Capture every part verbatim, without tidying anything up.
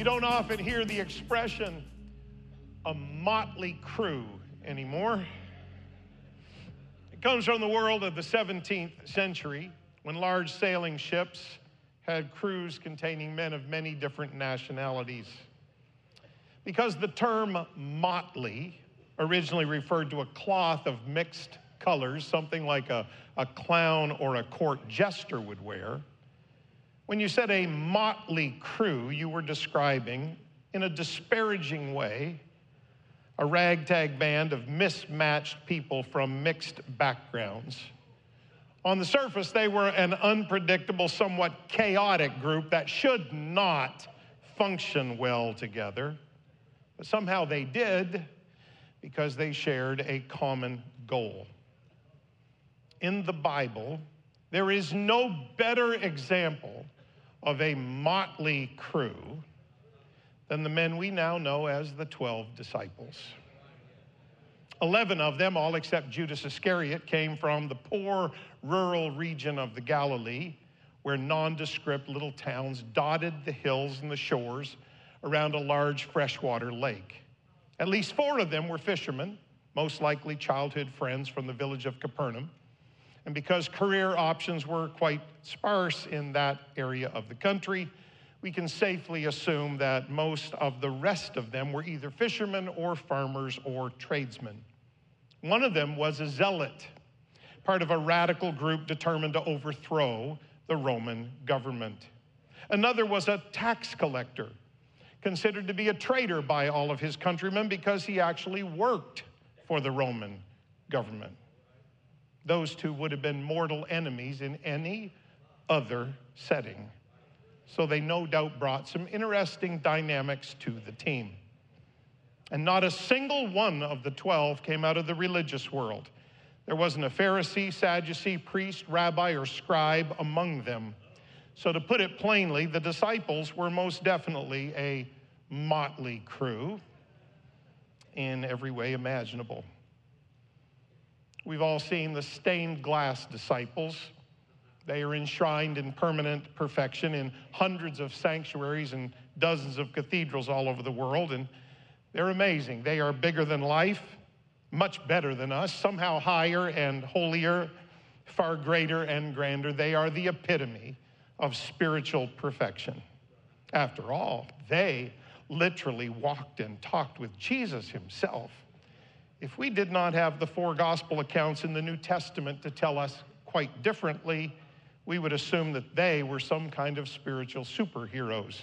You don't often hear the expression, a motley crew, anymore. It comes from the world of the seventeenth century, when large sailing ships had crews containing men of many different nationalities. Because the term motley originally referred to a cloth of mixed colors, something like a, a clown or a court jester would wear. When you said a motley crew, you were describing, in a disparaging way, a ragtag band of mismatched people from mixed backgrounds. On the surface, they were an unpredictable, somewhat chaotic group that should not function well together. But somehow they did, because they shared a common goal. In the Bible, there is no better example of a motley crew than the men we now know as the twelve disciples. Eleven of them, all except Judas Iscariot, came from the poor rural region of the Galilee, where nondescript little towns dotted the hills and the shores around a large freshwater lake. At least four of them were fishermen, most likely childhood friends from the village of Capernaum. And because career options were quite sparse in that area of the country, we can safely assume that most of the rest of them were either fishermen or farmers or tradesmen. One of them was a zealot, part of a radical group determined to overthrow the Roman government. Another was a tax collector, considered to be a traitor by all of his countrymen because he actually worked for the Roman government. Those two would have been mortal enemies in any other setting. So they no doubt brought some interesting dynamics to the team. And not a single one of the twelve came out of the religious world. There wasn't a Pharisee, Sadducee, priest, rabbi, or scribe among them. So to put it plainly, the disciples were most definitely a motley crew in every way imaginable. We've all seen the stained glass disciples. They are enshrined in permanent perfection in hundreds of sanctuaries and dozens of cathedrals all over the world, and they're amazing. They are bigger than life, much better than us, somehow higher and holier, far greater and grander. They are the epitome of spiritual perfection. After all, they literally walked and talked with Jesus himself. If we did not have the four gospel accounts in the New Testament to tell us quite differently, we would assume that they were some kind of spiritual superheroes.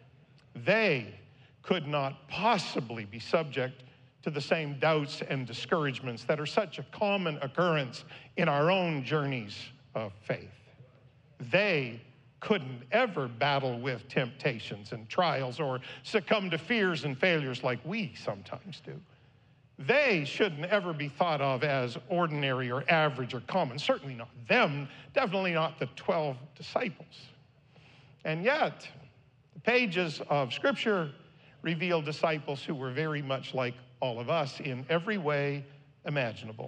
They could not possibly be subject to the same doubts and discouragements that are such a common occurrence in our own journeys of faith. They couldn't ever battle with temptations and trials or succumb to fears and failures like we sometimes do. They shouldn't ever be thought of as ordinary or average or common. Certainly not them, definitely not the twelve disciples. And yet, the pages of Scripture reveal disciples who were very much like all of us in every way imaginable.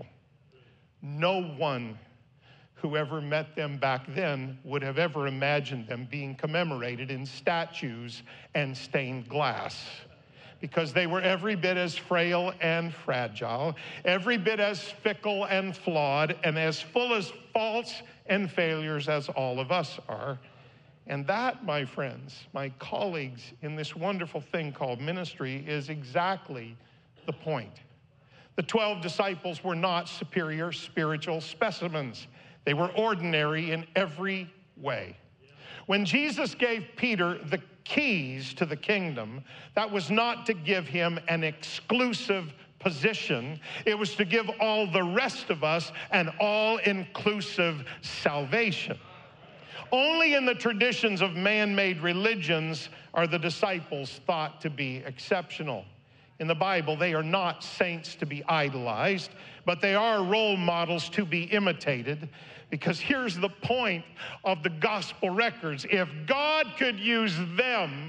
No one who ever met them back then would have ever imagined them being commemorated in statues and stained glass, because they were every bit as frail and fragile, every bit as fickle and flawed, and as full of faults and failures as all of us are. And that, my friends, my colleagues in this wonderful thing called ministry, is exactly the point. The twelve disciples were not superior spiritual specimens. They were ordinary in every way. When Jesus gave Peter the keys to the kingdom, that was not to give him an exclusive position. It was to give all the rest of us an all-inclusive salvation. Only in the traditions of man-made religions are the disciples thought to be exceptional. In the Bible, they are not saints to be idolized, but they are role models to be imitated. Because here's the point of the gospel records. If God could use them,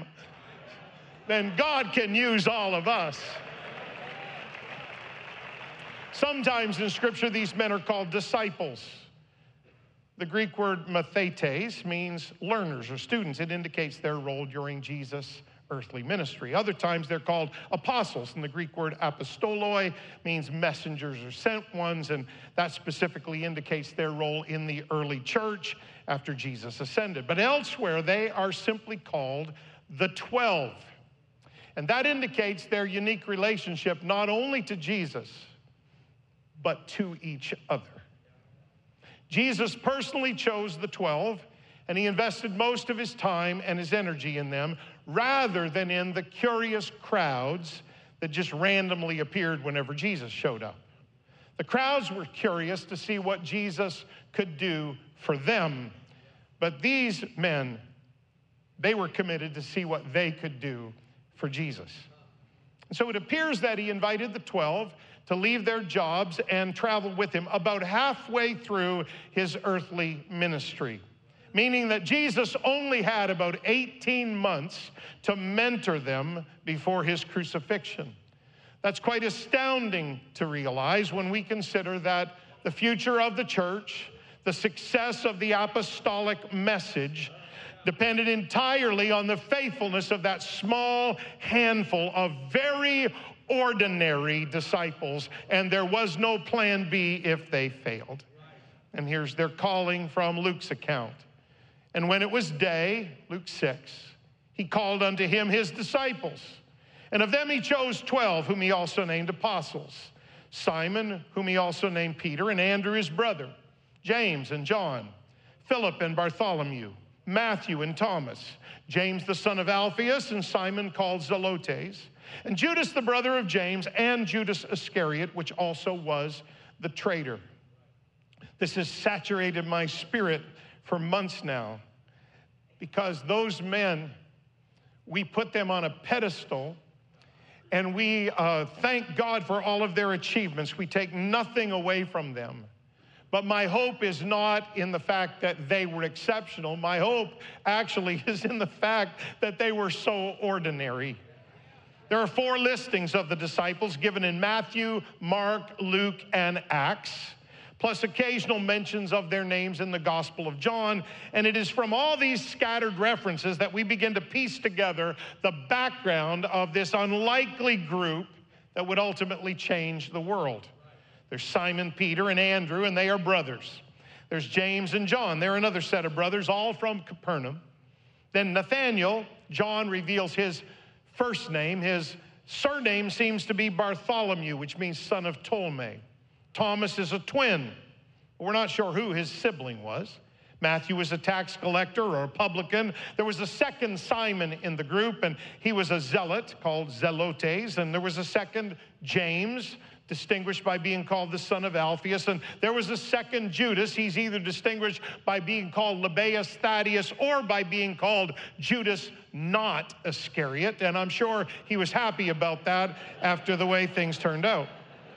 then God can use all of us. Sometimes in Scripture, these men are called disciples. The Greek word mathetes means learners or students. It indicates their role during Jesus' earthly ministry. Other times they're called apostles, and the Greek word apostoloi means messengers or sent ones, and that specifically indicates their role in the early church after Jesus ascended. But elsewhere, they are simply called the twelve. And that indicates their unique relationship not only to Jesus, but to each other. Jesus personally chose the twelve, and he invested most of his time and his energy in them rather than in the curious crowds that just randomly appeared whenever Jesus showed up. The crowds were curious to see what Jesus could do for them, but these men, they were committed to see what they could do for Jesus. And so it appears that he invited the twelve to leave their jobs and travel with him about halfway through his earthly ministry, meaning that Jesus only had about eighteen months to mentor them before his crucifixion. That's quite astounding to realize when we consider that the future of the church, the success of the apostolic message, depended entirely on the faithfulness of that small handful of very ordinary disciples, and there was no plan B if they failed. And here's their calling from Luke's account. And when it was day, Luke six, he called unto him his disciples. And of them he chose twelve, whom he also named apostles. Simon, whom he also named Peter, and Andrew his brother, James and John, Philip and Bartholomew, Matthew and Thomas, James the son of Alphaeus, and Simon called Zelotes, and Judas the brother of James, and Judas Iscariot, which also was the traitor. This has saturated my spirit for months now, because those men, we put them on a pedestal, and we uh, thank God for all of their achievements. We take nothing away from them. But my hope is not in the fact that they were exceptional. My hope actually is in the fact that they were so ordinary. There are four listings of the disciples given in Matthew, Mark, Luke, and Acts, plus occasional mentions of their names in the Gospel of John. And it is from all these scattered references that we begin to piece together the background of this unlikely group that would ultimately change the world. There's Simon, Peter, and Andrew, and they are brothers. There's James and John. They're another set of brothers, all from Capernaum. Then Nathanael, John reveals his first name. His surname seems to be Bartholomew, which means son of Ptolemy. Thomas is a twin. We're not sure who his sibling was. Matthew was a tax collector or a publican. There was a second Simon in the group, and he was a zealot called Zelotes. And there was a second James, distinguished by being called the son of Alphaeus. And there was a second Judas. He's either distinguished by being called Lebbaeus Thaddeus or by being called Judas not Iscariot. And I'm sure he was happy about that after the way things turned out.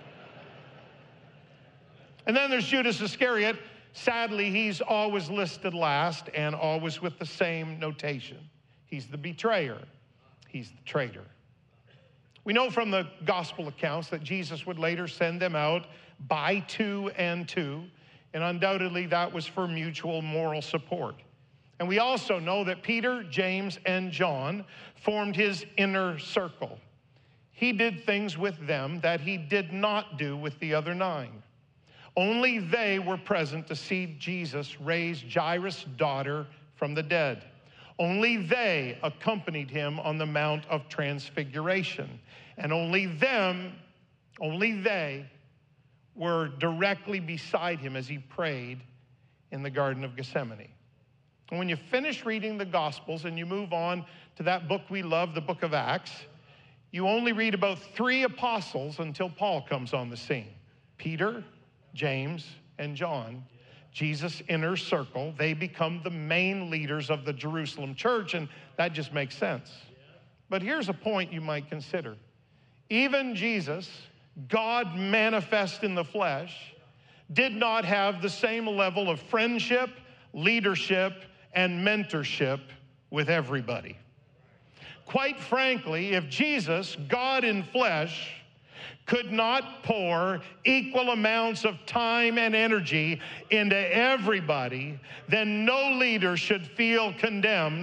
And then there's Judas Iscariot. Sadly, he's always listed last and always with the same notation. He's the betrayer. He's the traitor. We know from the gospel accounts that Jesus would later send them out by two and two, and undoubtedly that was for mutual moral support. And we also know that Peter, James, and John formed his inner circle. He did things with them that he did not do with the other nine. Only they were present to see Jesus raise Jairus' daughter from the dead. Only they accompanied him on the Mount of Transfiguration. And only them, only they were directly beside him as he prayed in the Garden of Gethsemane. And when you finish reading the Gospels and you move on to that book we love, the book of Acts, you only read about three apostles until Paul comes on the scene. Peter, James, and John, Jesus' inner circle. They become the main leaders of the Jerusalem church, and that just makes sense. But here's a point you might consider. Even Jesus, God manifest in the flesh, did not have the same level of friendship, leadership, and mentorship with everybody. Quite frankly, if Jesus, God in flesh, could not pour equal amounts of time and energy into everybody, then no leader should feel condemned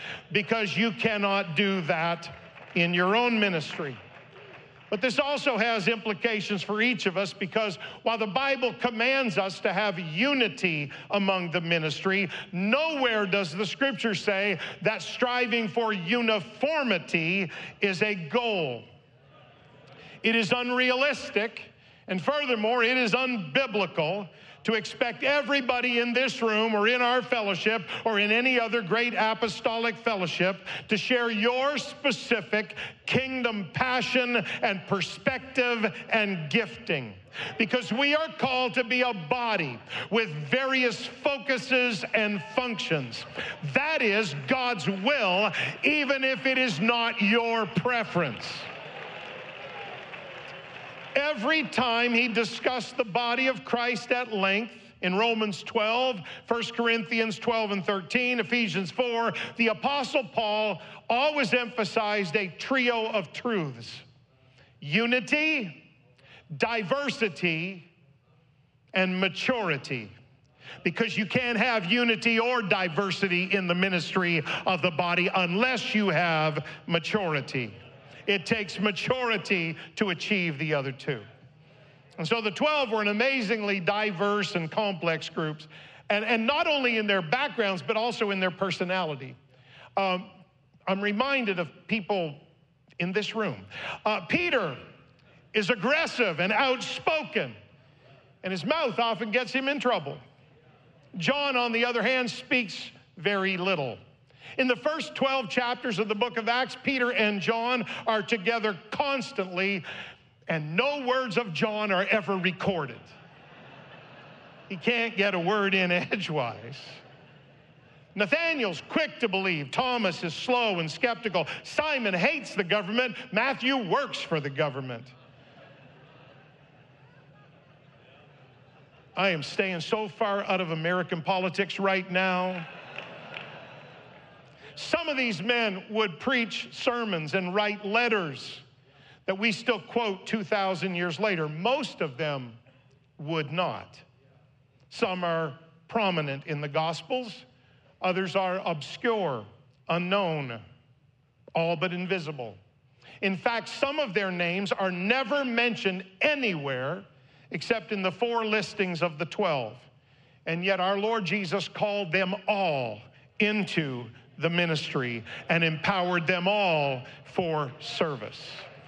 because you cannot do that in your own ministry. But this also has implications for each of us, because while the Bible commands us to have unity among the ministry, nowhere does the Scripture say that striving for uniformity is a goal. It is unrealistic, and furthermore, it is unbiblical to expect everybody in this room or in our fellowship or in any other great apostolic fellowship to share your specific kingdom passion and perspective and gifting. Because we are called to be a body with various focuses and functions. That is God's will, even if it is not your preference. Every time he discussed the body of Christ at length, in Romans twelve, First Corinthians twelve and thirteen, Ephesians four, the Apostle Paul always emphasized a trio of truths: unity, diversity, and maturity. Because you can't have unity or diversity in the ministry of the body unless you have maturity. It takes maturity to achieve the other two. And so the twelve were an amazingly diverse and complex groups, and, and not only in their backgrounds, but also in their personality. Um, I'm reminded of people in this room. Uh, Peter is aggressive and outspoken, and his mouth often gets him in trouble. John, on the other hand, speaks very little. In the first twelve chapters of the book of Acts, Peter and John are together constantly, and no words of John are ever recorded. He can't get a word in edgewise. Nathanael's quick to believe. Thomas is slow and skeptical. Simon hates the government. Matthew works for the government. I am staying so far out of American politics right now. Some of these men would preach sermons and write letters that we still quote two thousand years later. Most of them would not. Some are prominent in the Gospels. Others are obscure, unknown, all but invisible. In fact, some of their names are never mentioned anywhere except in the four listings of the twelve. And yet our Lord Jesus called them all into the ministry and empowered them all for service.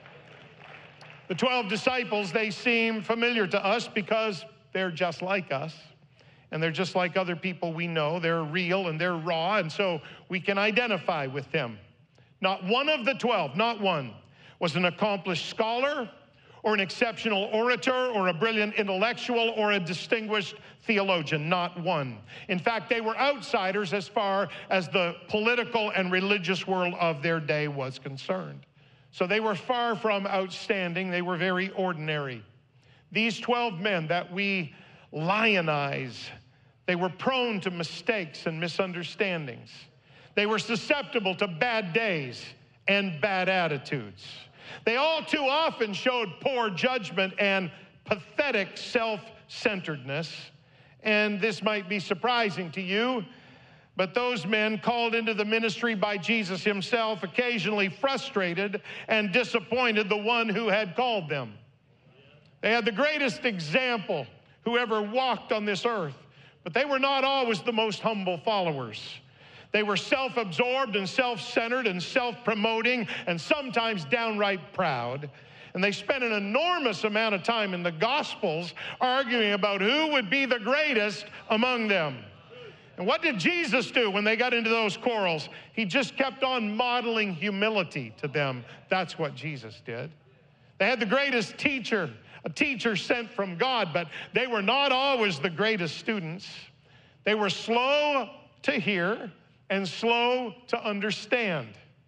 The twelve disciples, they seem familiar to us because they're just like us, and they're just like other people we know. They're real and they're raw, and so we can identify with them. Not one of the twelve, not one, was an accomplished scholar or an exceptional orator or a brilliant intellectual or a distinguished theologian, not one. In fact, they were outsiders as far as the political and religious world of their day was concerned. So they were far from outstanding. They were very ordinary. These twelve men that we lionize, they were prone to mistakes and misunderstandings. They were susceptible to bad days and bad attitudes. They all too often showed poor judgment and pathetic self-centeredness. And this might be surprising to you, but those men called into the ministry by Jesus himself occasionally frustrated and disappointed the one who had called them. They had the greatest example who ever walked on this earth, but they were not always the most humble followers. They were self-absorbed and self-centered and self-promoting and sometimes downright proud. And they spent an enormous amount of time in the Gospels arguing about who would be the greatest among them. And what did Jesus do when they got into those quarrels? He just kept on modeling humility to them. That's what Jesus did. They had the greatest teacher, a teacher sent from God, but they were not always the greatest students. They were slow to hear and slow to understand.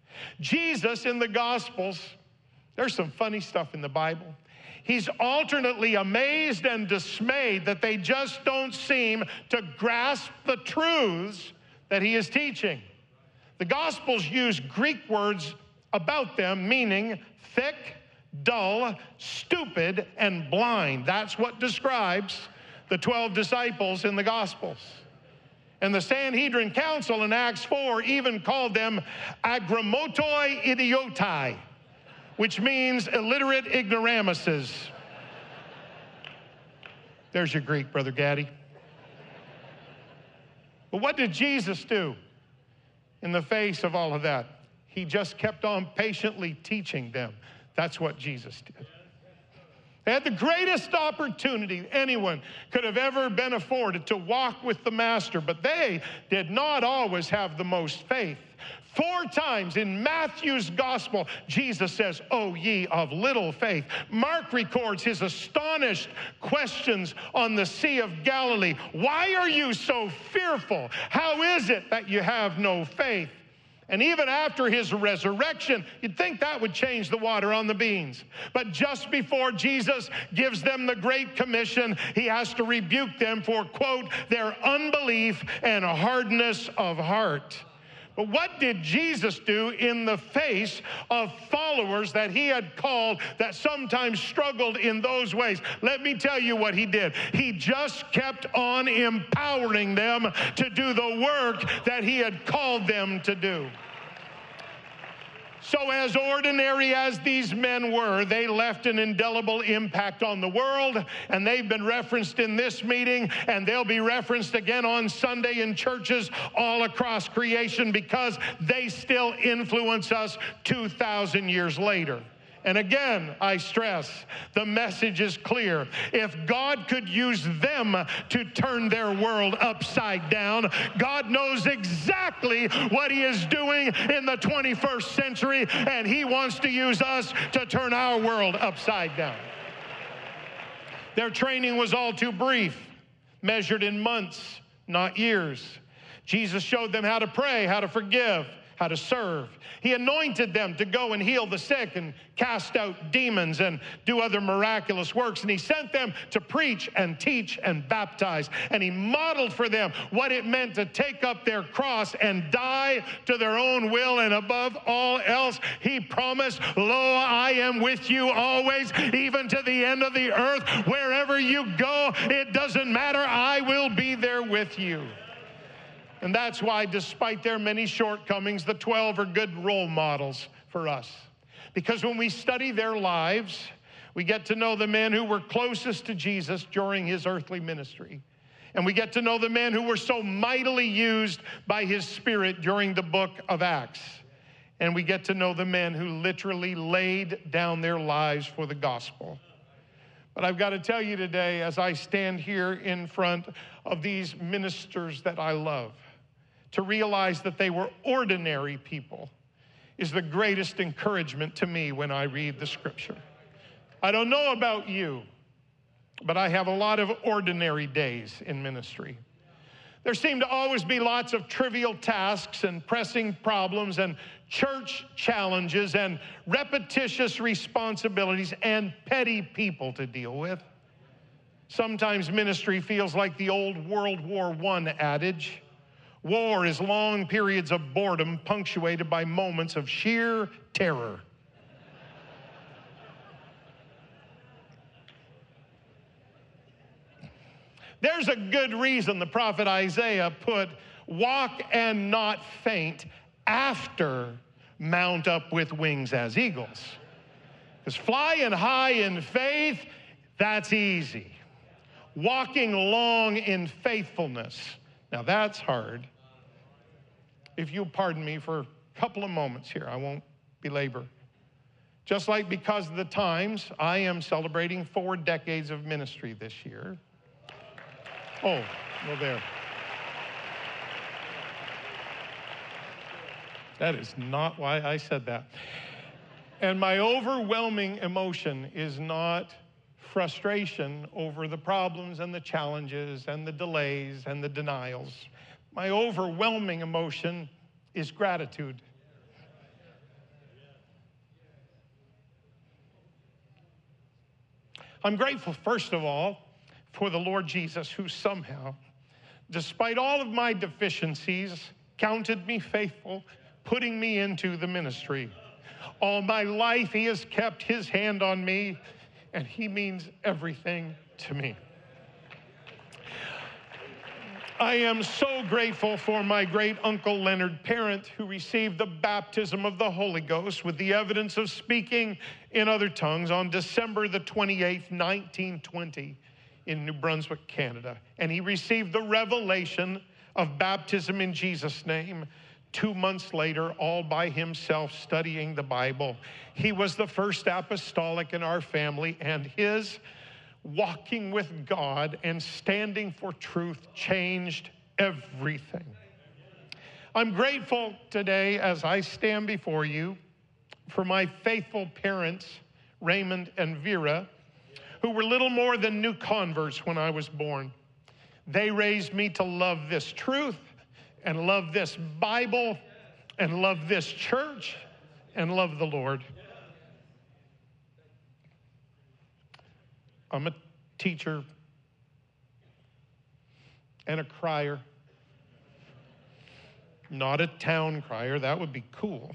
Jesus in the Gospels, there's some funny stuff in the Bible. He's alternately amazed and dismayed that they just don't seem to grasp the truths that he is teaching. The Gospels use Greek words about them, meaning thick, dull, stupid, and blind. That's what describes the twelve disciples in the Gospels. And the Sanhedrin Council in Acts four even called them agramotoi idiotai, which means illiterate ignoramuses. There's your Greek, Brother Gaddy. But what did Jesus do in the face of all of that? He just kept on patiently teaching them. That's what Jesus did. They had the greatest opportunity anyone could have ever been afforded to walk with the Master, but they did not always have the most faith. Four times in Matthew's gospel, Jesus says, "O ye of little faith." Mark records his astonished questions on the Sea of Galilee. "Why are you so fearful? How is it that you have no faith?" And even after his resurrection, you'd think that would change the water on the beans. But just before Jesus gives them the Great Commission, he has to rebuke them for, quote, their unbelief and hardness of heart. But what did Jesus do in the face of followers that he had called that sometimes struggled in those ways? Let me tell you what he did. He just kept on empowering them to do the work that he had called them to do. So as ordinary as these men were, they left an indelible impact on the world, and they've been referenced in this meeting, and they'll be referenced again on Sunday in churches all across creation because they still influence us two thousand years later. And again, I stress, the message is clear. If God could use them to turn their world upside down, God knows exactly what he is doing in the twenty-first century, and he wants to use us to turn our world upside down. Their training was all too brief, measured in months, not years. Jesus showed them how to pray, how to forgive, how to serve. He anointed them to go and heal the sick and cast out demons and do other miraculous works. And he sent them to preach and teach and baptize. And he modeled for them what it meant to take up their cross and die to their own will. And above all else, he promised, "Lo, I am with you always, even to the end of the earth. Wherever you go, it doesn't matter. I will be there with you." And that's why, despite their many shortcomings, the twelve are good role models for us. Because when we study their lives, we get to know the men who were closest to Jesus during his earthly ministry. And we get to know the men who were so mightily used by his Spirit during the book of Acts. And we get to know the men who literally laid down their lives for the gospel. But I've got to tell you today, as I stand here in front of these ministers that I love, to realize that they were ordinary people is the greatest encouragement to me when I read the scripture. I don't know about you, but I have a lot of ordinary days in ministry. There seem to always be lots of trivial tasks and pressing problems and church challenges and repetitious responsibilities and petty people to deal with. Sometimes ministry feels like the old World War One adage. War is long periods of boredom punctuated by moments of sheer terror. There's a good reason the prophet Isaiah put "walk and not faint" after "mount up with wings as eagles." Because flying high in faith, that's easy. Walking long in faithfulness, now that's hard. If you'll pardon me for a couple of moments here, I won't belabor. Just like because of the times, I am celebrating four decades of ministry this year. Oh, well there. That is not why I said that. And my overwhelming emotion is not frustration over the problems and the challenges and the delays and the denials. My overwhelming emotion is gratitude. I'm grateful, first of all, for the Lord Jesus, who somehow, despite all of my deficiencies, counted me faithful, putting me into the ministry. All my life, he has kept his hand on me, and he means everything to me. I am so grateful for my great uncle Leonard Parent, who received the baptism of the Holy Ghost with the evidence of speaking in other tongues on December the twenty-eighth, nineteen twenty in New Brunswick, Canada. And he received the revelation of baptism in Jesus' name two months later, all by himself, studying the Bible. He was the first apostolic in our family, and his walking with God and standing for truth changed everything. I'm grateful today as I stand before you for my faithful parents, Raymond and Vera, who were little more than new converts when I was born. They raised me to love this truth and love this Bible and love this church and love the Lord. I'm a teacher and a crier. Not a town crier, that would be cool.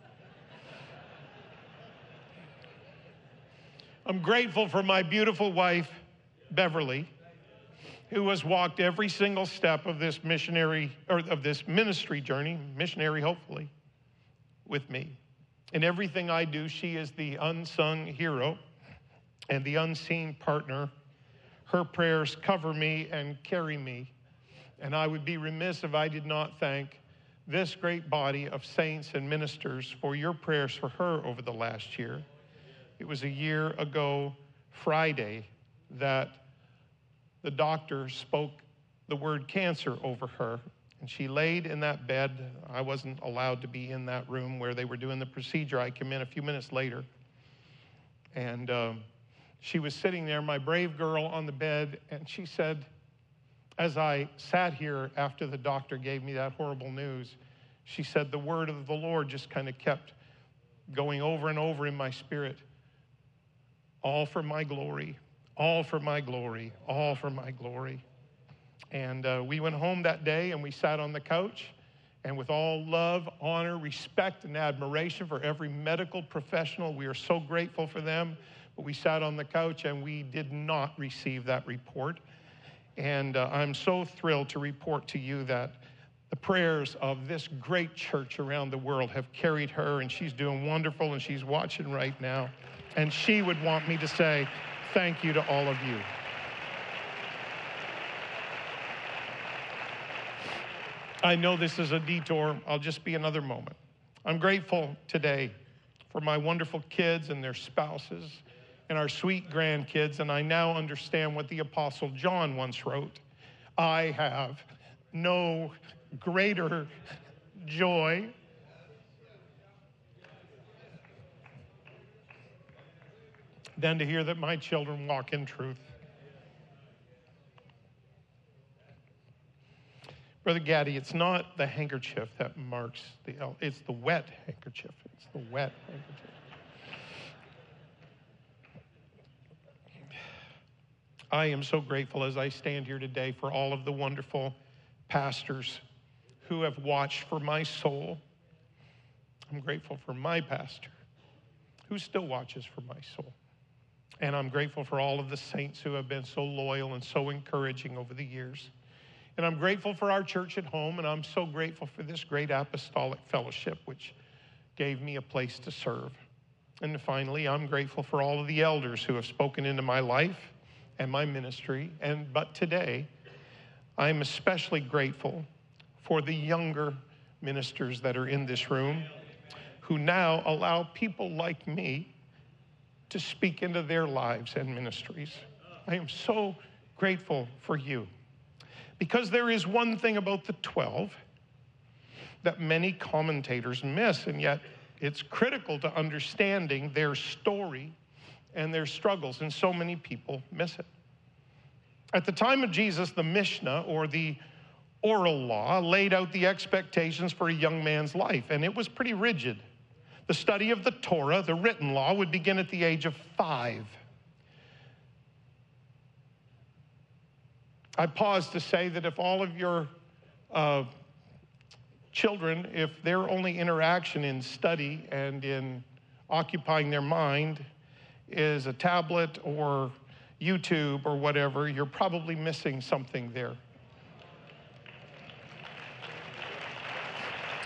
I'm grateful for my beautiful wife, Beverly, who has walked every single step of this missionary, or of this ministry journey, missionary hopefully, with me. In everything I do, she is the unsung hero and the unseen partner. Her prayers cover me and carry me, and I would be remiss if I did not thank this great body of saints and ministers for your prayers for her over the last year. It was a year ago Friday that the doctor spoke the word cancer over her, and she laid in that bed. I wasn't allowed to be in that room where they were doing the procedure. I came in a few minutes later, and um, she was sitting there, my brave girl, on the bed, and she said, as I sat here after the doctor gave me that horrible news, she said, the word of the Lord just kind of kept going over and over in my spirit. All for my glory, all for my glory, all for my glory. And uh, we went home that day and we sat on the couch, and with all love, honor, respect, and admiration for every medical professional, we are so grateful for them. But we sat on the couch and we did not receive that report. And uh, I'm so thrilled to report to you that the prayers of this great church around the world have carried her, and she's doing wonderful, and she's watching right now. And she would want me to say thank you to all of you. I know this is a detour. I'll just be another moment. I'm grateful today for my wonderful kids and their spouses and our sweet grandkids, and I now understand what the Apostle John once wrote. I have no greater joy than to hear that my children walk in truth. Brother Gaddy, it's not the handkerchief that marks the, it's the wet handkerchief. It's the wet handkerchief. I am so grateful as I stand here today for all of the wonderful pastors who have watched for my soul. I'm grateful for my pastor who still watches for my soul. And I'm grateful for all of the saints who have been so loyal and so encouraging over the years. And I'm grateful for our church at home, and I'm so grateful for this great apostolic fellowship, which gave me a place to serve. And finally, I'm grateful for all of the elders who have spoken into my life and my ministry. And but today, I'm especially grateful for the younger ministers that are in this room who now allow people like me to speak into their lives and ministries. I am so grateful for you, because there is one thing about the twelve that many commentators miss, and yet it's critical to understanding their story and their struggles, and so many people miss it. At the time of Jesus, the Mishnah, or the oral law, laid out the expectations for a young man's life, and it was pretty rigid. The study of the Torah, the written law, would begin at the age of five. I pause to say that if all of your uh, children, if their only interaction in study and in occupying their mind is a tablet or YouTube or whatever, you're probably missing something there.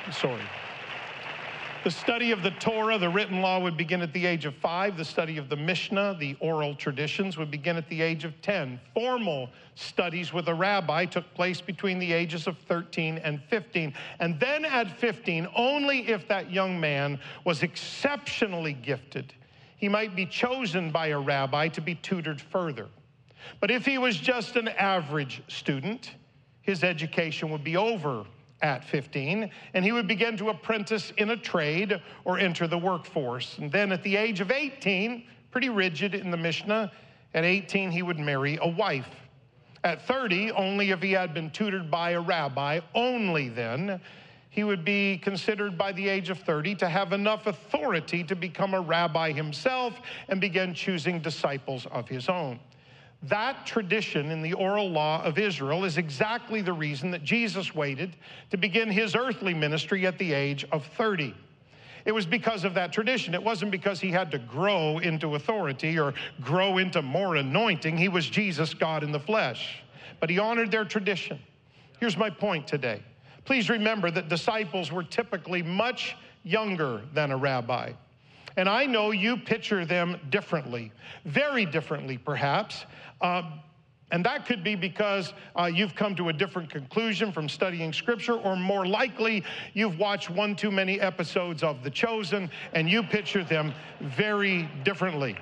Sorry. The study of the Torah, the written law, would begin at the age of five. The study of the Mishnah, the oral traditions, would begin at the age of ten. Formal studies with a rabbi took place between the ages of thirteen and fifteen. And then at fifteen, only if that young man was exceptionally gifted, he might be chosen by a rabbi to be tutored further. But if he was just an average student, his education would be over at fifteen, and he would begin to apprentice in a trade or enter the workforce. And then at the age of eighteen, pretty rigid in the Mishnah, at eighteen he would marry a wife. At thirty, only if he had been tutored by a rabbi, only then, he would be considered by the age of thirty to have enough authority to become a rabbi himself and begin choosing disciples of his own. That tradition in the oral law of Israel is exactly the reason that Jesus waited to begin his earthly ministry at the age of thirty. It was because of that tradition. It wasn't because he had to grow into authority or grow into more anointing. He was Jesus, God in the flesh. But he honored their tradition. Here's my point today. Please remember that disciples were typically much younger than a rabbi. And I know you picture them differently, very differently perhaps. Uh, and that could be because uh, you've come to a different conclusion from studying Scripture, or more likely, you've watched one too many episodes of The Chosen, and you picture them very differently.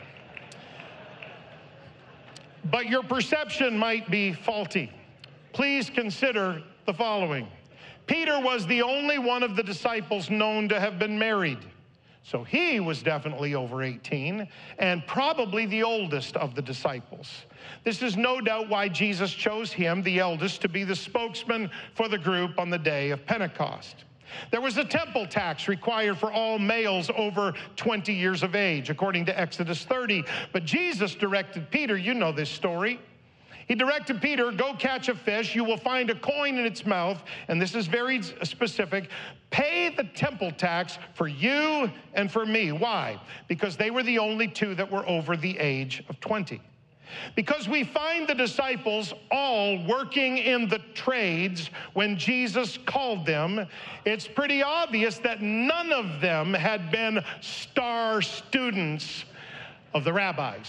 But your perception might be faulty. Please consider the following. Peter was the only one of the disciples known to have been married. So he was definitely over eighteen and probably the oldest of the disciples. This is no doubt why Jesus chose him, the eldest, to be the spokesman for the group on the day of Pentecost. There was a temple tax required for all males over twenty years of age, according to Exodus thirty. But Jesus directed Peter, you know this story. He directed Peter, go catch a fish. You will find a coin in its mouth. And this is very specific. Pay the temple tax for you and for me. Why? Because they were the only two that were over the age of twenty. Because we find the disciples all working in the trades when Jesus called them, it's pretty obvious that none of them had been star students of the rabbis.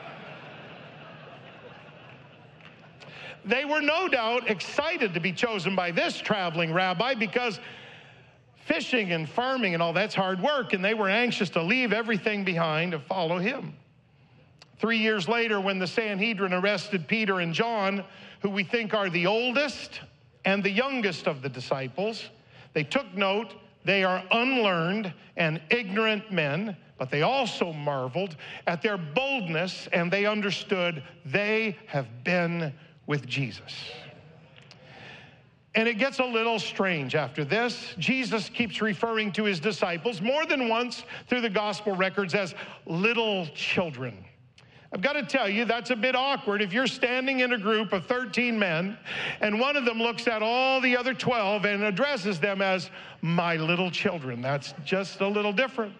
They were no doubt excited to be chosen by this traveling rabbi because fishing and farming and all that's hard work, and they were anxious to leave everything behind to follow him. Three years later, when the Sanhedrin arrested Peter and John, who we think are the oldest and the youngest of the disciples, they took note they are unlearned and ignorant men, but they also marveled at their boldness, and they understood they have been with Jesus. And it gets a little strange after this. Jesus keeps referring to his disciples more than once through the gospel records as little children. I've got to tell you, that's a bit awkward if you're standing in a group of thirteen men and one of them looks at all the other twelve and addresses them as my little children. That's just a little different.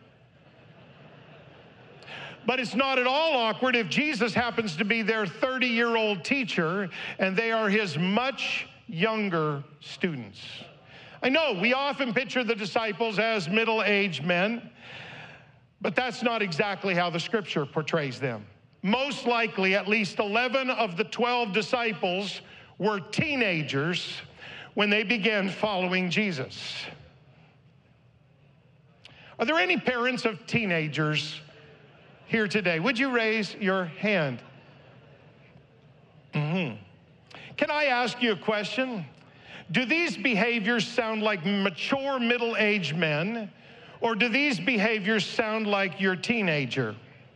But it's not at all awkward if Jesus happens to be their thirty-year-old teacher and they are his much younger students. I know we often picture the disciples as middle-aged men, but that's not exactly how the Scripture portrays them. Most likely, at least eleven of the twelve disciples were teenagers when they began following Jesus. Are there any parents of teenagers here today? Would you raise your hand? Mm-hmm. Can I ask you a question? Do these behaviors sound like mature middle-aged men, or do these behaviors sound like your teenager?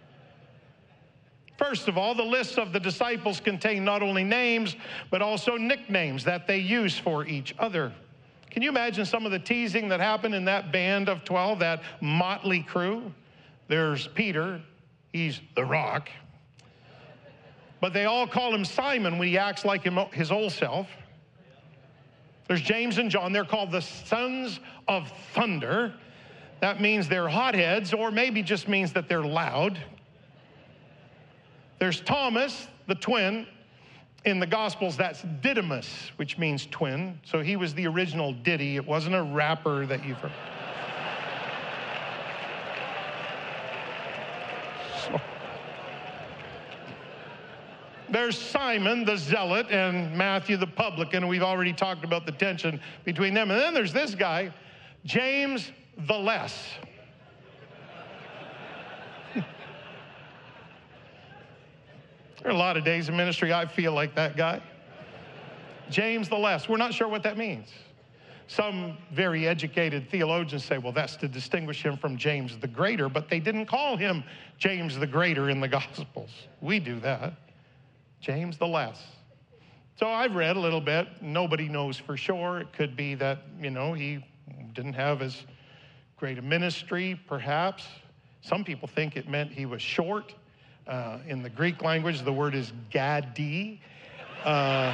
First of all, the lists of the disciples contain not only names, but also nicknames that they use for each other. Can you imagine some of the teasing that happened in that band of twelve, that motley crew? There's Peter. He's the Rock. But they all call him Simon when he acts like him, his old self. There's James and John. They're called the sons of thunder. That means they're hotheads, or maybe just means that they're loud. There's Thomas, the twin, In the Gospels, that's Didymus, which means twin. So he was the original Diddy. It wasn't a rapper that you've heard. So, there's Simon the Zealot and Matthew the Publican. We've already talked about the tension between them. And then there's this guy, James the Less. There are a lot of days in ministry I feel like that guy. James the Less. We're not sure what that means. Some very educated theologians say, well, that's to distinguish him from James the Greater, but they didn't call him James the Greater in the Gospels. We do that. James the Less. So I've read a little bit. Nobody knows for sure. It could be that, you know, he didn't have as great a ministry, perhaps. Some people think it meant he was short. Uh, in the Greek language, the word is gadi. Uh,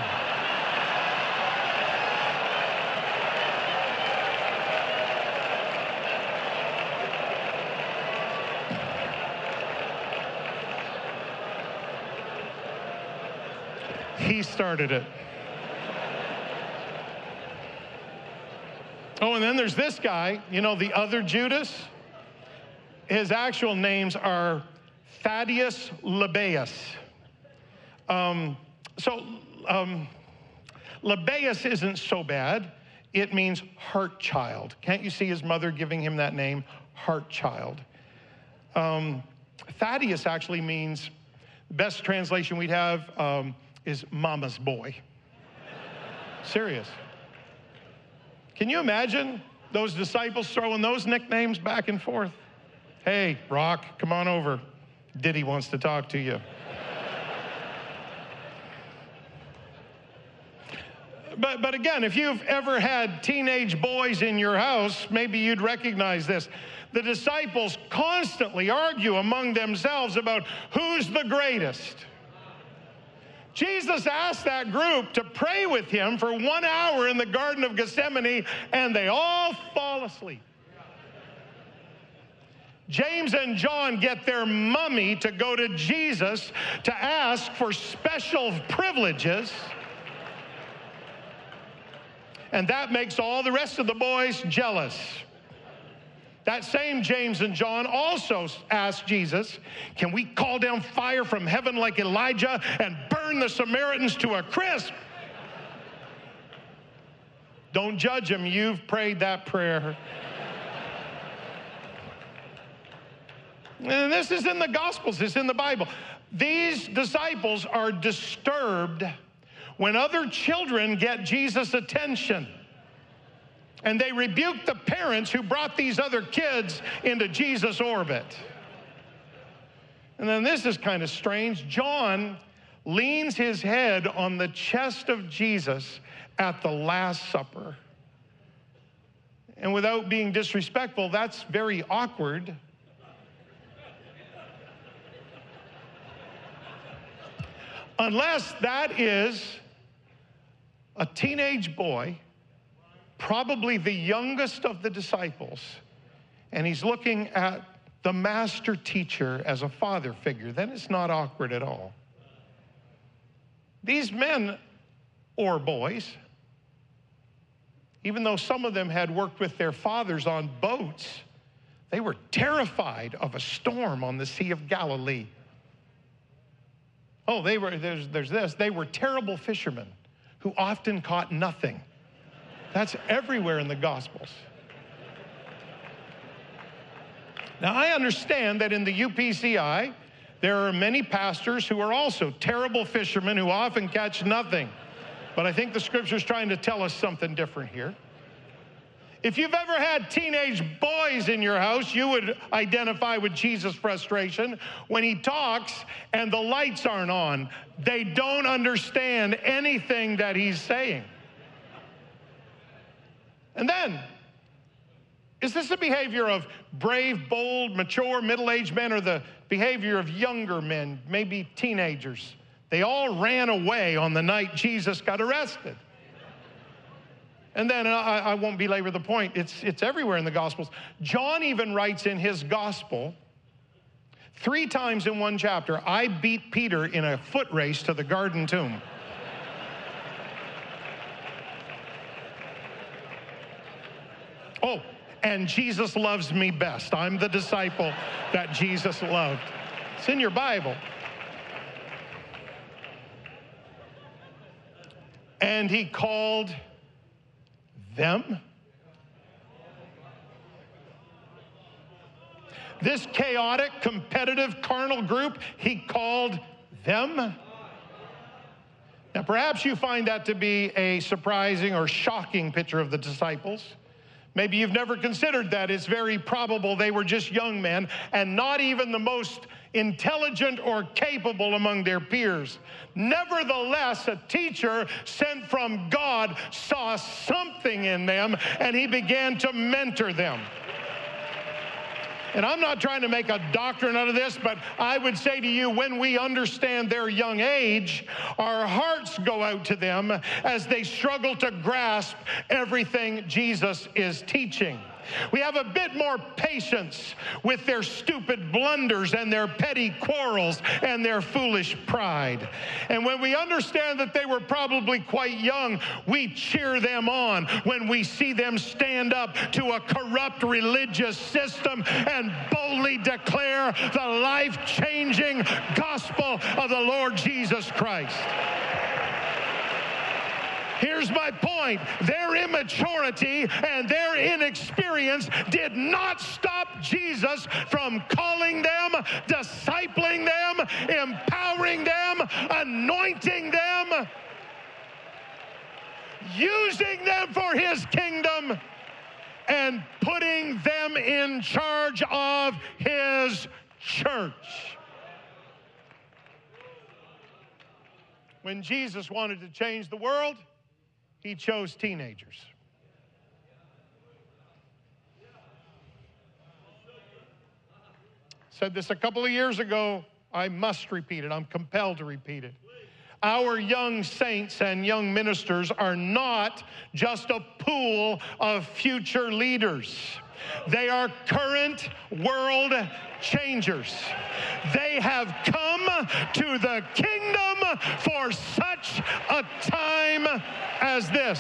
he started it. Oh, and then there's this guy, you know, the other Judas. His actual names are Thaddeus Lebbaeus. Um, so um, Lebbaeus isn't so bad. It means heart child. Can't you see his mother giving him that name, heart child? Um, Thaddeus actually means, the best translation we'd have um, is mama's boy. Serious. Can you imagine those disciples throwing those nicknames back and forth? Hey, Rock, come on over. Diddy wants to talk to you. But, but again, if you've ever had teenage boys in your house, maybe you'd recognize this. The disciples constantly argue among themselves about who's the greatest. Jesus asked that group to pray with him for one hour in the Garden of Gethsemane, and they all fall asleep. James and John get their mummy to go to Jesus to ask for special privileges. And that makes all the rest of the boys jealous. That same James and John also asked Jesus, can we call down fire from heaven like Elijah and burn the Samaritans to a crisp? Don't judge them. You've prayed that prayer. And this is in the Gospels, it's in the Bible. These disciples are disturbed when other children get Jesus' attention. And they rebuke the parents who brought these other kids into Jesus' orbit. And then this is kind of strange. John leans his head on the chest of Jesus at the Last Supper. And without being disrespectful, that's very awkward. Unless that is a teenage boy, probably the youngest of the disciples, and he's looking at the master teacher as a father figure, then it's not awkward at all. These men or boys, even though some of them had worked with their fathers on boats, they were terrified of a storm on the Sea of Galilee. Oh, they were, there's, there's this, they were terrible fishermen who often caught nothing. That's everywhere in the Gospels. Now, I understand that in the U P C I, there are many pastors who are also terrible fishermen who often catch nothing. But I think the Scripture's trying to tell us something different here. If you've ever had teenage boys in your house, you would identify with Jesus' frustration when he talks and the lights aren't on. They don't understand anything that he's saying. And then, is this the behavior of brave, bold, mature, middle-aged men, or the behavior of younger men, maybe teenagers? They all ran away on the night Jesus got arrested. And then, I, I won't belabor the point, it's, it's everywhere in the Gospels. John even writes in his Gospel, three times in one chapter, I beat Peter in a foot race to the garden tomb. Oh, and Jesus loves me best. I'm the disciple that Jesus loved. It's in your Bible. And he called them. This chaotic, competitive, carnal group, he called them. Now, perhaps you find that to be a surprising or shocking picture of the disciples. Maybe you've never considered that. It's very probable they were just young men and not even the most intelligent or capable among their peers. Nevertheless, a teacher sent from God saw something in them, and he began to mentor them. And I'm not trying to make a doctrine out of this, but I would say to you, when we understand their young age, our hearts go out to them as they struggle to grasp everything Jesus is teaching. We have a bit more patience with their stupid blunders and their petty quarrels and their foolish pride. And when we understand that they were probably quite young, we cheer them on when we see them stand up to a corrupt religious system and boldly declare the life-changing gospel of the Lord Jesus Christ. Here's my point. Their immaturity and their inexperience did not stop Jesus from calling them, discipling them, empowering them, anointing them, using them for his kingdom, and putting them in charge of his church. When Jesus wanted to change the world, he chose teenagers. Said this a couple of years ago. I must repeat it. I'm compelled to repeat it. Our young saints and young ministers are not just a pool of future leaders. They are current world changers. They have come to the kingdom for such a time as this.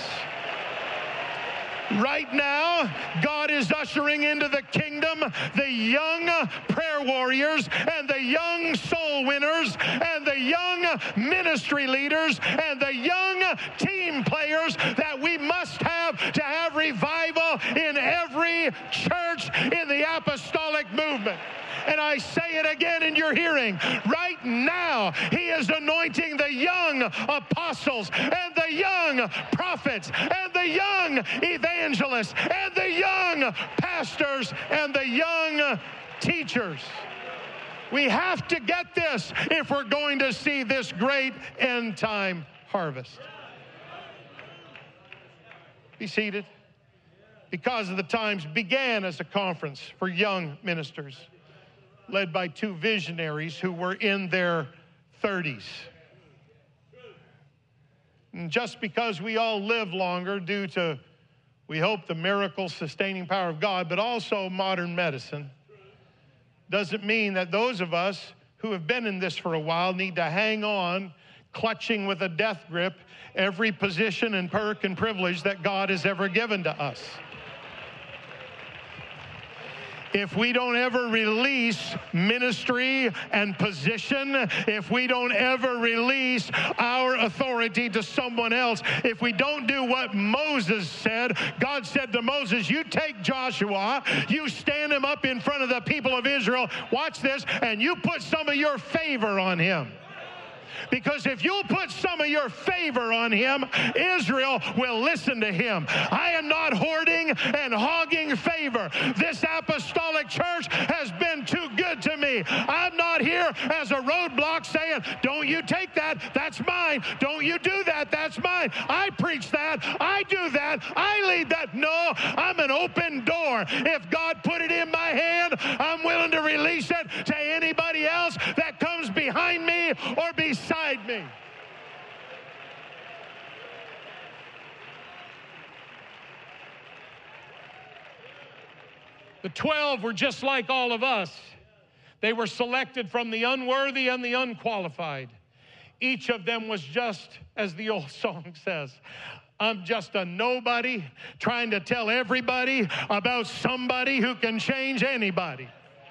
Right now, God is ushering into the kingdom the young prayer warriors and the young soul winners and the young ministry leaders and the young team players that we must have to have revival in every church in the apostolic movement. And I say it again in your hearing. Right now, he is anointing the young apostles and the young prophets and the young evangelists and the young pastors and the young teachers. We have to get this if we're going to see this great end time harvest. Be seated. Because of the Times began as a conference for young ministers, led by two visionaries who were in their thirties. And just because we all live longer due to, we hope, the miracle sustaining power of God, but also modern medicine, doesn't mean that those of us who have been in this for a while need to hang on, clutching with a death grip every position and perk and privilege that God has ever given to us. If we don't ever release ministry and position, if we don't ever release our authority to someone else, if we don't do what Moses said, God said to Moses, you take Joshua, you stand him up in front of the people of Israel, watch this, and you put some of your favor on him. Because if you'll put some of your favor on him, Israel will listen to him. I am not hoarding and hogging favor. This apostolic church has been too good to me. I'm not here as a roadblock saying, don't you take that, that's mine. Don't you do that, that's mine. I preach that, I do that, I lead that. No, I'm an open door. If God put it in my hand, I'm willing to release it to anybody else that comes behind me or beside me. The twelve were just like all of us. They were selected from the unworthy and the unqualified. Each of them was just, as the old song says, I'm just a nobody trying to tell everybody about somebody who can change anybody.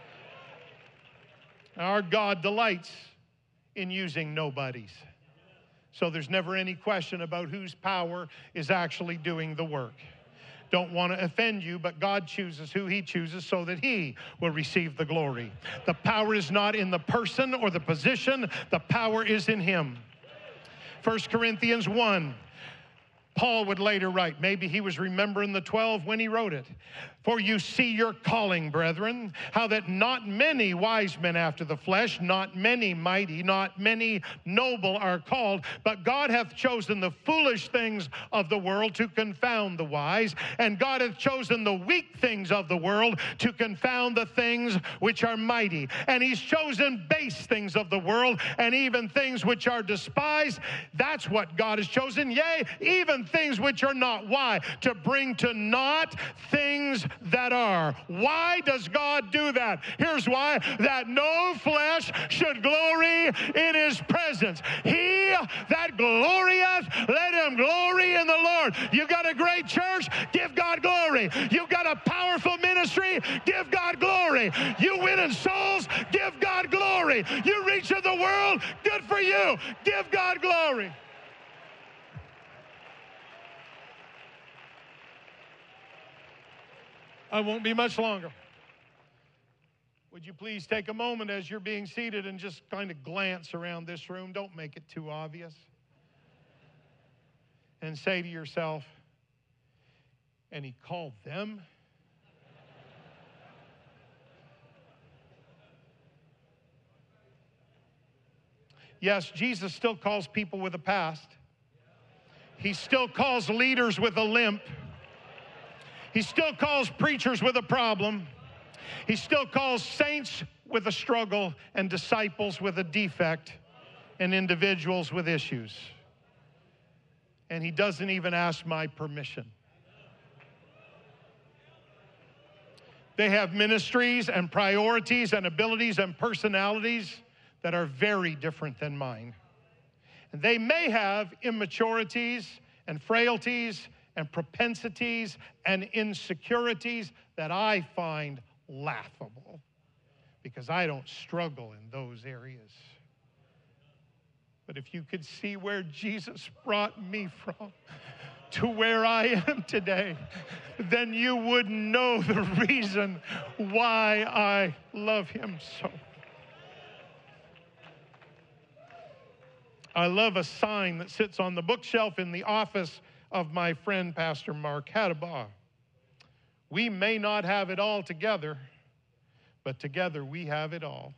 Our God delights in using nobodies. So there's never any question about whose power is actually doing the work. Don't want to offend you, but God chooses who he chooses so that he will receive the glory. The power is not in the person or the position. The power is in him. First Corinthians one. Paul would later write, maybe he was remembering the twelve when he wrote it. For you see your calling, brethren, how that not many wise men after the flesh, not many mighty, not many noble are called, but God hath chosen the foolish things of the world to confound the wise, and God hath chosen the weak things of the world to confound the things which are mighty. And he's chosen base things of the world, and even things which are despised. That's what God has chosen, yea, even things which are not. Why? To bring to naught things that are. Why does God do that? Here's why. That no flesh should glory in his presence. He that glorieth, let him glory in the Lord. You've got a great church, give God glory. You've got a powerful ministry, give God glory. You winning souls, give God glory. You reaching the world, good for you. Give God glory. I won't be much longer. Would you please take a moment as you're being seated and just kind of glance around this room? Don't make it too obvious. And say to yourself, and he called them? Yes, Jesus still calls people with a past. He still calls leaders with a limp. He still calls preachers with a problem. He still calls saints with a struggle and disciples with a defect and individuals with issues. And he doesn't even ask my permission. They have ministries and priorities and abilities and personalities that are very different than mine. And they may have immaturities and frailties and propensities and insecurities that I find laughable because I don't struggle in those areas. But if you could see where Jesus brought me from to where I am today, then you would know the reason why I love him so. I love a sign that sits on the bookshelf in the office of my friend, Pastor Mark Hadaba. We may not have it all together, but together we have it all.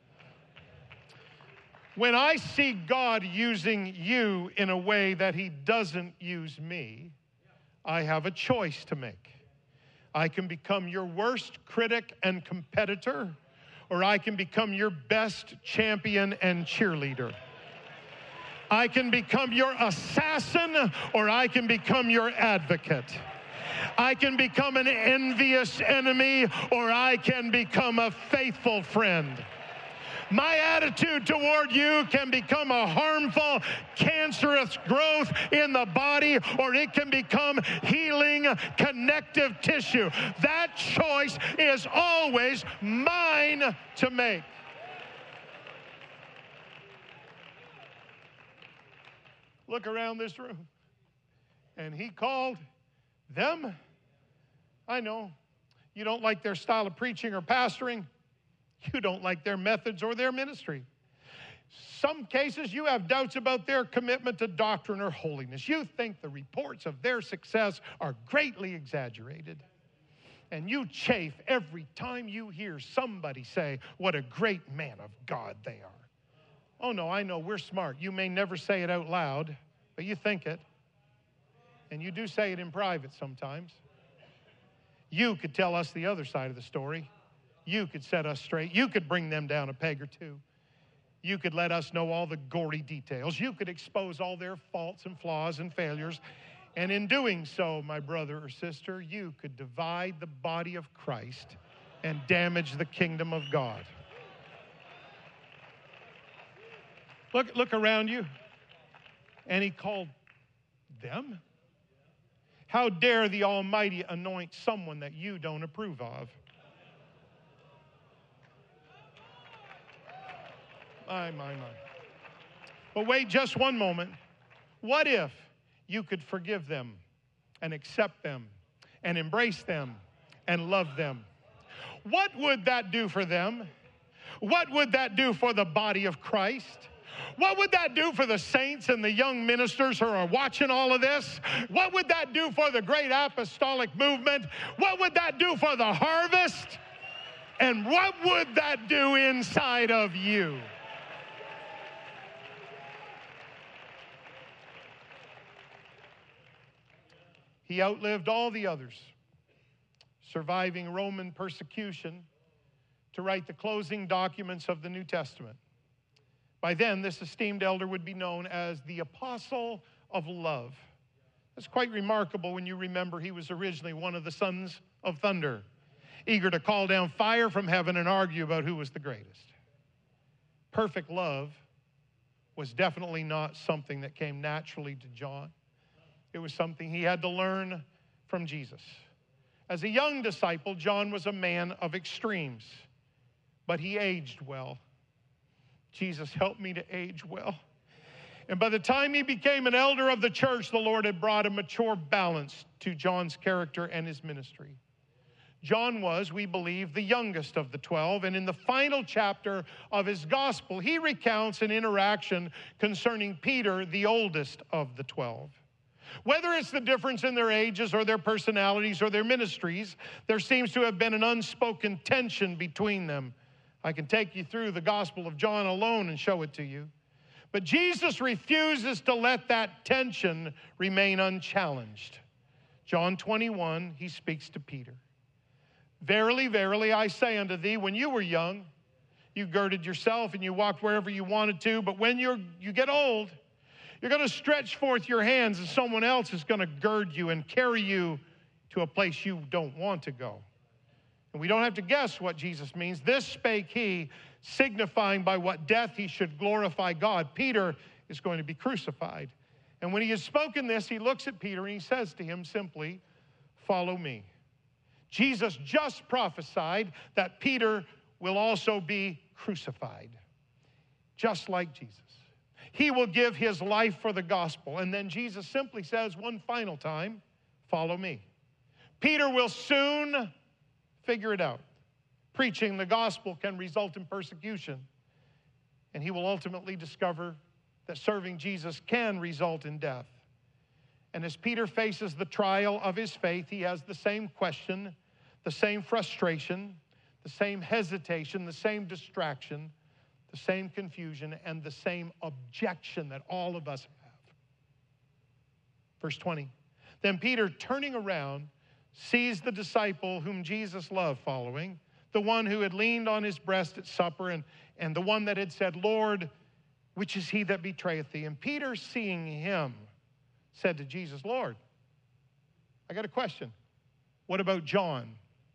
When I see God using you in a way that he doesn't use me, I have a choice to make. I can become your worst critic and competitor, or I can become your best champion and cheerleader. I can become your assassin, or I can become your advocate. I can become an envious enemy, or I can become a faithful friend. My attitude toward you can become a harmful, cancerous growth in the body, or it can become healing, connective tissue. That choice is always mine to make. Look around this room. And he called them. I know you don't like their style of preaching or pastoring. You don't like their methods or their ministry. Some cases you have doubts about their commitment to doctrine or holiness. You think the reports of their success are greatly exaggerated. And you chafe every time you hear somebody say what a great man of God they are. Oh no, I know, we're smart. You may never say it out loud, but you think it. And you do say it in private sometimes. You could tell us the other side of the story. You could set us straight. You could bring them down a peg or two. You could let us know all the gory details. You could expose all their faults and flaws and failures. And in doing so, my brother or sister, you could divide the body of Christ and damage the kingdom of God. Look, look around you. And he called them. How dare the Almighty anoint someone that you don't approve of? My, my, my. But wait just one moment. What if you could forgive them and accept them and embrace them and love them? What would that do for them? What would that do for the body of Christ? What would that do for the saints and the young ministers who are watching all of this? What would that do for the great apostolic movement? What would that do for the harvest? And what would that do inside of you? He outlived all the others, surviving Roman persecution to write the closing documents of the New Testament. By then, this esteemed elder would be known as the Apostle of Love. That's quite remarkable when you remember he was originally one of the sons of thunder, eager to call down fire from heaven and argue about who was the greatest. Perfect love was definitely not something that came naturally to John. It was something he had to learn from Jesus. As a young disciple, John was a man of extremes, but he aged well. Jesus helped me to age well. And by the time he became an elder of the church, the Lord had brought a mature balance to John's character and his ministry. John was, we believe, the youngest of the twelve, and in the final chapter of his gospel, he recounts an interaction concerning Peter, the oldest of the twelve. Whether it's the difference in their ages or their personalities or their ministries, there seems to have been an unspoken tension between them. I can take you through the Gospel of John alone and show it to you. But Jesus refuses to let that tension remain unchallenged. John twenty-one, he speaks to Peter. Verily, verily, I say unto thee, when you were young, you girded yourself and you walked wherever you wanted to, but when you're, you get old, you're going to stretch forth your hands and someone else is going to gird you and carry you to a place you don't want to go. And we don't have to guess what Jesus means. This spake he, signifying by what death he should glorify God. Peter is going to be crucified. And when he has spoken this, he looks at Peter and he says to him simply, follow me. Jesus just prophesied that Peter will also be crucified, just like Jesus. He will give his life for the gospel. And then Jesus simply says one final time, follow me. Peter will soon figure it out. Preaching the gospel can result in persecution. And he will ultimately discover that serving Jesus can result in death. And as Peter faces the trial of his faith, he has the same question, the same frustration, the same hesitation, the same distraction, the same confusion, and the same objection that all of us have. Verse twenty, then Peter, turning around, sees the disciple whom Jesus loved following, the one who had leaned on his breast at supper, and, and the one that had said, Lord, which is he that betrayeth thee? And Peter, seeing him, said to Jesus, Lord, I got a question. What about John?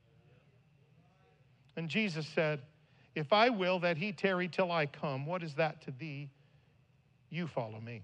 And Jesus said, if I will that he tarry till I come, what is that to thee? You follow me.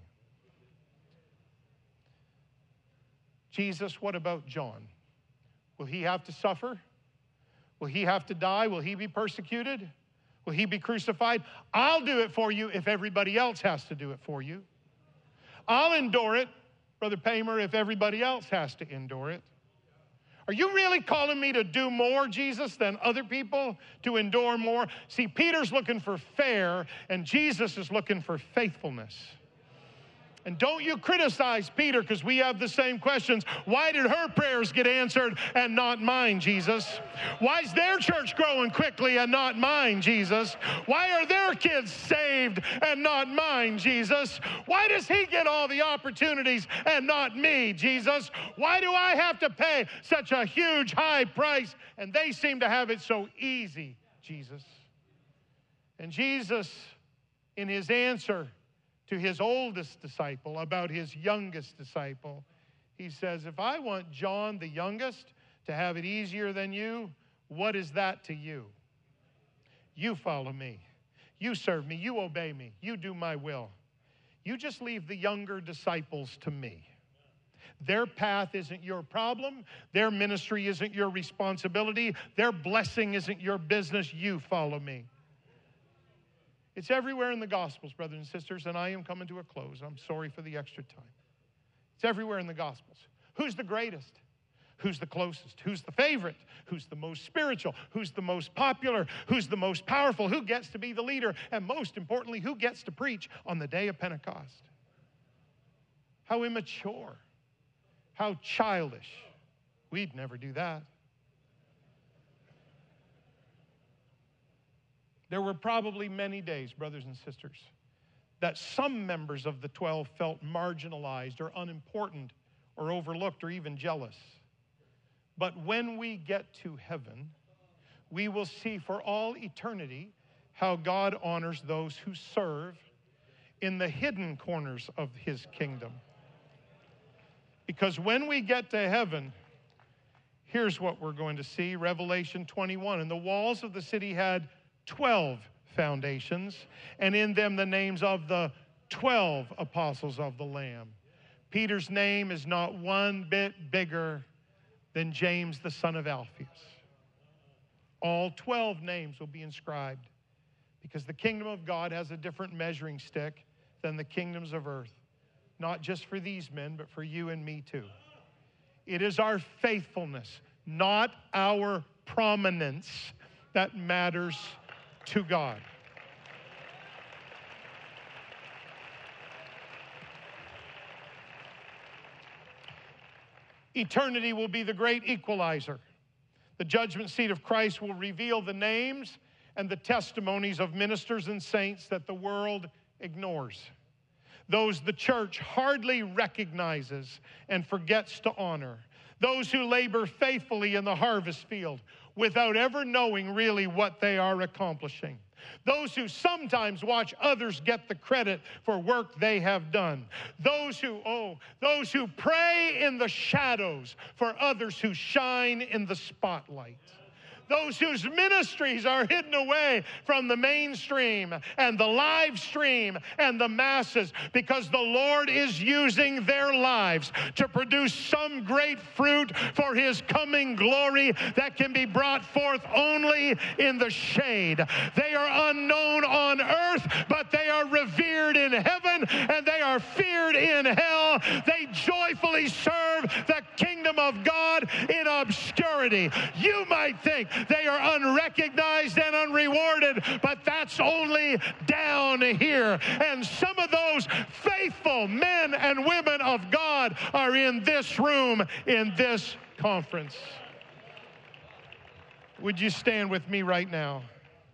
Jesus, what about John? Will he have to suffer? Will he have to die? Will he be persecuted? Will he be crucified? I'll do it for you if everybody else has to do it for you. I'll endure it, Brother Paymer, if everybody else has to endure it. Are you really calling me to do more, Jesus, than other people, to endure more? See, Peter's looking for fair, and Jesus is looking for faithfulness. And don't you criticize Peter, because we have the same questions. Why did her prayers get answered and not mine, Jesus? Why is their church growing quickly and not mine, Jesus? Why are their kids saved and not mine, Jesus? Why does he get all the opportunities and not me, Jesus? Why do I have to pay such a huge high price and they seem to have it so easy, Jesus? And Jesus, in his answer to his oldest disciple about his youngest disciple, he says, if I want John, the youngest, to have it easier than you, what is that to you? You follow me. You serve me. You obey me. You do my will. You just leave the younger disciples to me. Their path isn't your problem. Their ministry isn't your responsibility. Their blessing isn't your business. You follow me. It's everywhere in the Gospels, brothers and sisters, and I am coming to a close. I'm sorry for the extra time. It's everywhere in the Gospels. Who's the greatest? Who's the closest? Who's the favorite? Who's the most spiritual? Who's the most popular? Who's the most powerful? Who gets to be the leader? And most importantly, who gets to preach on the day of Pentecost? How immature. How childish. We'd never do that. There were probably many days, brothers and sisters, that some members of the twelve felt marginalized or unimportant or overlooked or even jealous. But when we get to heaven, we will see for all eternity how God honors those who serve in the hidden corners of his kingdom. Because when we get to heaven, here's what we're going to see. Revelation twenty-one. And the walls of the city had twelve foundations, and in them the names of the twelve apostles of the Lamb. Peter's name is not one bit bigger than James, the son of Alphaeus. All twelve names will be inscribed because the kingdom of God has a different measuring stick than the kingdoms of earth. Not just for these men, but for you and me too. It is our faithfulness, not our prominence, that matters to God. Eternity will be the great equalizer. The judgment seat of Christ will reveal the names and the testimonies of ministers and saints that the world ignores. Those the church hardly recognizes and forgets to honor. Those who labor faithfully in the harvest field without ever knowing really what they are accomplishing. Those who sometimes watch others get the credit for work they have done. Those who, oh, those who pray in the shadows for others who shine in the spotlight. Those whose ministries are hidden away from the mainstream and the live stream and the masses because the Lord is using their lives to produce some great fruit for his coming glory that can be brought forth only in the shade. They are unknown on earth, but they are revered in heaven and they are feared in hell. They joyfully serve the kingdom of God in obscurity. You might think they are unrecognized and unrewarded, but that's only down here. And some of those faithful men and women of God are in this room, in this conference. Would you stand with me right now?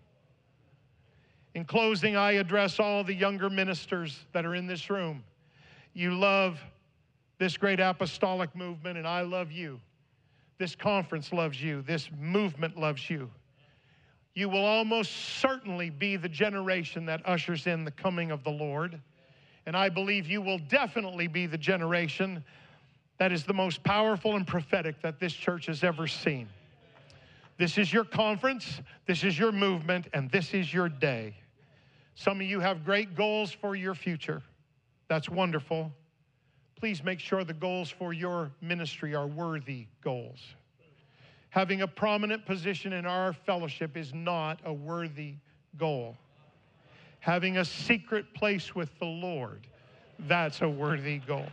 In closing, I address all the younger ministers that are in this room. You love this great apostolic movement, and I love you. This conference loves you. This movement loves you. You will almost certainly be the generation that ushers in the coming of the Lord. And I believe you will definitely be the generation that is the most powerful and prophetic that this church has ever seen. This is your conference, this is your movement, and this is your day. Some of you have great goals for your future. That's wonderful. Please make sure the goals for your ministry are worthy goals. Having a prominent position in our fellowship is not a worthy goal. Having a secret place with the Lord, that's a worthy goal.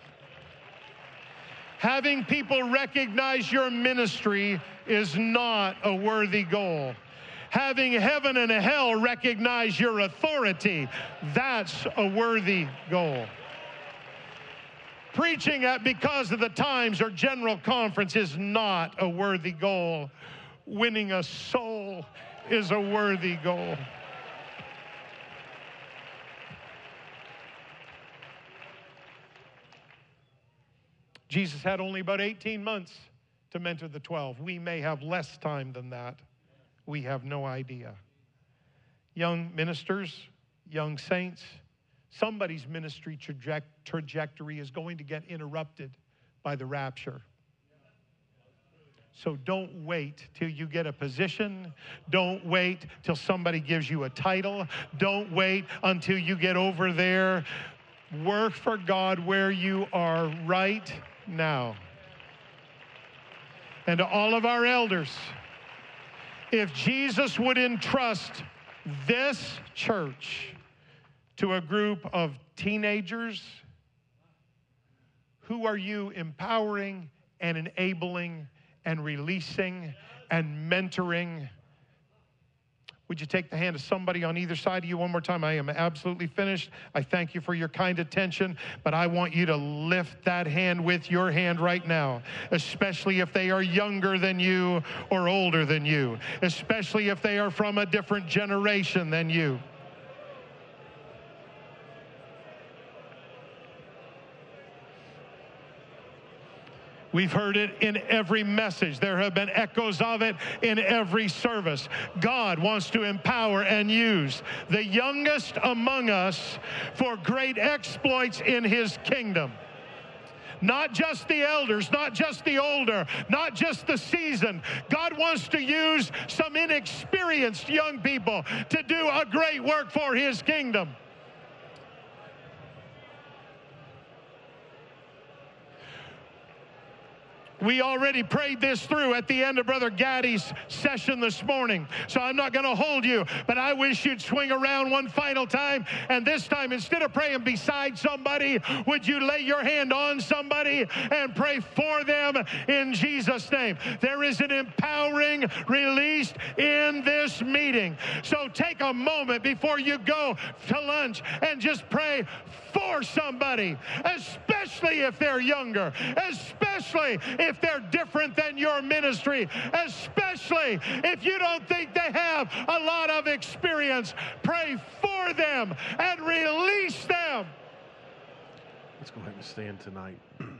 Having people recognize your ministry is not a worthy goal. Having heaven and hell recognize your authority, that's a worthy goal. Preaching at Because of the Times or General Conference is not a worthy goal. Winning a soul is a worthy goal. Jesus had only about eighteen months to mentor the twelve. We may have less time than that. We have no idea. Young ministers, young saints, somebody's ministry traje- trajectory is going to get interrupted by the rapture. So don't wait till you get a position. Don't wait till somebody gives you a title. Don't wait until you get over there. Work for God where you are right now. And to all of our elders, if Jesus would entrust this church to a group of teenagers, who are you empowering and enabling and releasing and mentoring? Would you take the hand of somebody on either side of you one more time? I am absolutely finished. I thank you for your kind attention, but I want you to lift that hand with your hand right now, especially if they are younger than you or older than you, especially if they are from a different generation than you. We've heard it in every message. There have been echoes of it in every service. God wants to empower and use the youngest among us for great exploits in His kingdom. Not just the elders, not just the older, not just the seasoned. God wants to use some inexperienced young people to do a great work for His kingdom. We already prayed this through at the end of Brother Gaddy's session this morning, so I'm not going to hold you, but I wish you'd swing around one final time, and this time, instead of praying beside somebody, would you lay your hand on somebody and pray for them in Jesus' name? There is an empowering released in this meeting, so take a moment before you go to lunch and just pray for somebody, especially if they're younger, especially if they're different than your ministry, especially if you don't think they have a lot of experience. Pray for them and release them. Let's go ahead and stand tonight.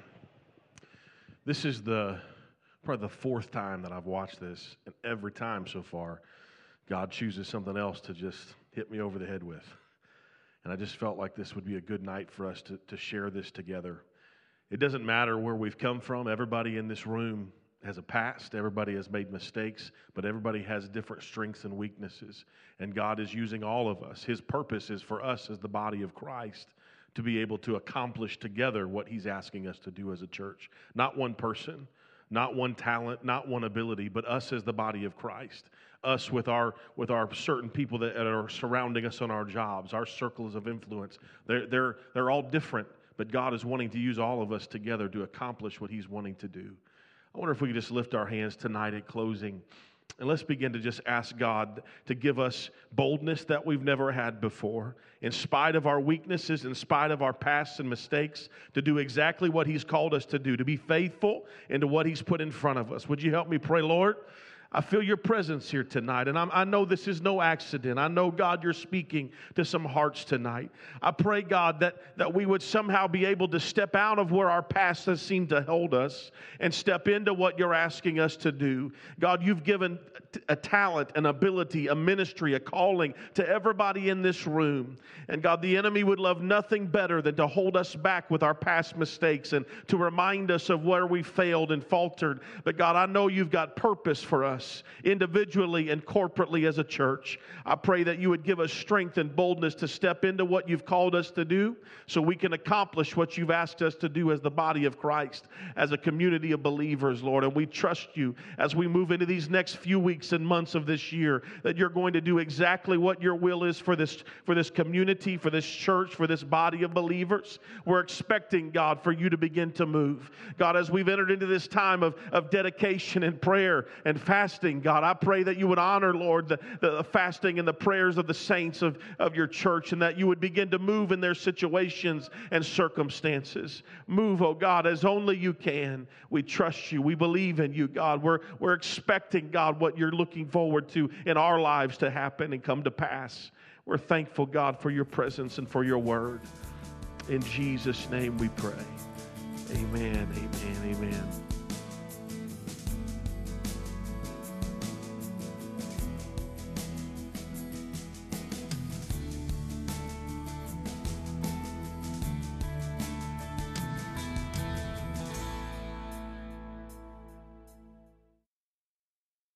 This is the probably the fourth time that I've watched this, and every time so far, God chooses something else to just hit me over the head with. And I just felt like this would be a good night for us to, to share this together. It doesn't matter where we've come from. Everybody in this room has a past. Everybody has made mistakes, but everybody has different strengths and weaknesses. And God is using all of us. His purpose is for us as the body of Christ to be able to accomplish together what He's asking us to do as a church. Not one person, not one talent, not one ability, but us as the body of Christ. Us with our with our certain people that are surrounding us on our jobs, our circles of influence. They're, they're, they're all different, but God is wanting to use all of us together to accomplish what He's wanting to do. I wonder if we could just lift our hands tonight at closing, and let's begin to just ask God to give us boldness that we've never had before, in spite of our weaknesses, in spite of our pasts and mistakes, to do exactly what He's called us to do, to be faithful into what He's put in front of us. Would you help me pray, Lord? I feel your presence here tonight, and I'm, I know this is no accident. I know, God, you're speaking to some hearts tonight. I pray, God, that, that we would somehow be able to step out of where our past has seemed to hold us and step into what you're asking us to do. God, you've given a talent, an ability, a ministry, a calling to everybody in this room. And God, the enemy would love nothing better than to hold us back with our past mistakes and to remind us of where we failed and faltered. But God, I know you've got purpose for us, individually and corporately as a church. I pray that you would give us strength and boldness to step into what you've called us to do so we can accomplish what you've asked us to do as the body of Christ, as a community of believers, Lord. And we trust you as we move into these next few weeks and months of this year that you're going to do exactly what your will is for this, for this community, for this church, for this body of believers. We're expecting, God, for you to begin to move. God, as we've entered into this time of, of dedication and prayer and fasting, God, I pray that you would honor, Lord, the, the fasting and the prayers of the saints of, of your church, and that you would begin to move in their situations and circumstances. Move, oh God, as only you can. We trust you. We believe in you, God. We're, we're expecting, God, what you're looking forward to in our lives to happen and come to pass. We're thankful, God, for your presence and for your word. In Jesus' name we pray. Amen, amen, amen.